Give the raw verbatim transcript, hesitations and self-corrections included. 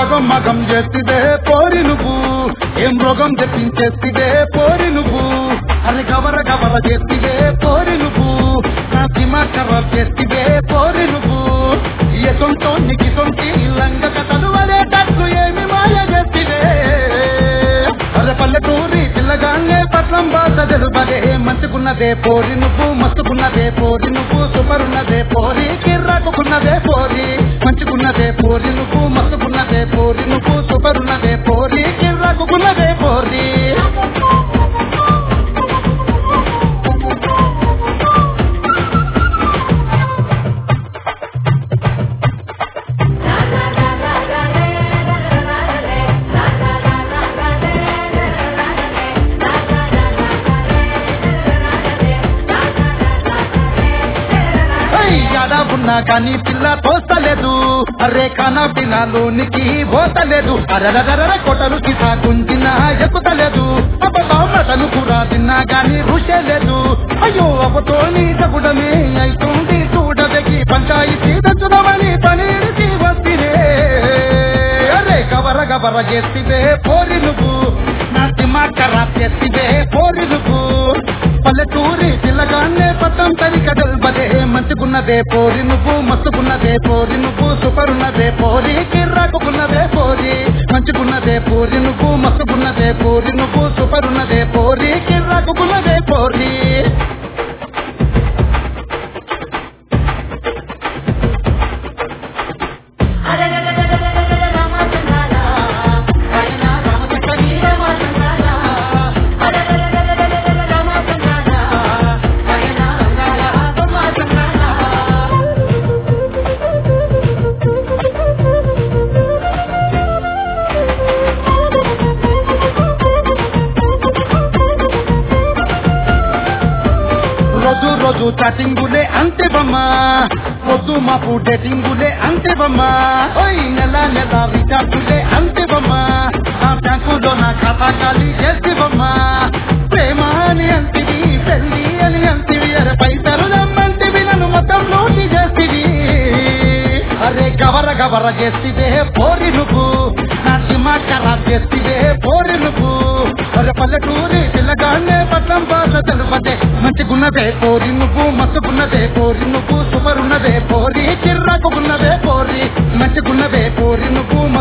సగం మగం చేసిదే పోరి నువ్వు ఏం రోగం తెప్పించేసిదే పోరి నువ్వు అరే గవర గవర చేసిదే పోరి నువ్వు నా దిమాకర చేసిదే పోరి నువ్వు ఏ సొంతో నీకి సొంతి లంగ కథలు వరేటట్లు ఏమి మాయ చేసిదే అరే పల్లెటూరి పిల్లగానే పట్లం బాధ తెలుపదే మంచుకున్నదే పోరి నువ్వు మస్తుకున్నదే పోరి నువ్వు సూపరున్నదే పోరి కిర్రాకున్నదే పోరి మంచుకున్నదే పోరి నువ్వు మస్తుకున్నదే పోరి నువ్వు సూపరున్నదే పోరి కిర్రాకున్నదే పోరి ఉన్నా కానీ పిల్ల తోస్తలేదు అరే కానా పినాలోనికి పోతలేదు అరరర కొటలు కిసా గుంజినా ఎక్కుతలేదు అబ్బతను కూడా తిన్నా గాని రుచే లేదు అయ్యో అబ్బతో నీ తగుడమే అవుతుంది చూడదగి పంచాయతీ దచ్చుదమని పనిడిచి వస్తినే అరే గవర గవర చేసివే పోరి నువ్వు నా దిమాకరా చేసివే పోరి నువ్వు పల్లెటూరి పిల్లగానే పట్టం తరిక తెల్పదే మంచుకున్నదే పోరి నువ్వు మస్తుకున్నదే పోరి నువ్వు సూపరున్నదే పోరి కిర్రాకున్నదే పోరి మంచుకున్నదే పోరి నువ్వు మస్తుకున్నదే పోరి నువ్వు సూపరున్నదే పోరి కిర్రాకున్నదే పోరి రోజు రోజు చాటింగులే అంతే బమ్మా పొద్దు మాపు డేటింగులే అంతే బమ్మా ఓయ్ నెల నెల రిచార్జులే అంతే బమ్మా నా బ్యాంకులో నా ఖాతా ఖాళీ చేసి బమ్మా ప్రేమ అని అంటివి పెళ్లి అని అంటివి అరే పైసలు నమ్మంటివి నన్ను మొత్తం నోటి చేసివి అరే గవర గవర చేసివే పోరి నువ్వు నా దిమాకరా చేసివే పోరి నువ్వు అరే పల్లెటూరి పిల్లగానే పట్లం భాష తెలుపదే మంచిగున్నదే పోరి నువ్వు మస్తుకున్నదే పోరి నువ్వు సూపరున్నదే పోరి కిర్రాకున్నదే పోరి మంచిగున్నదే పోరి నువ్వు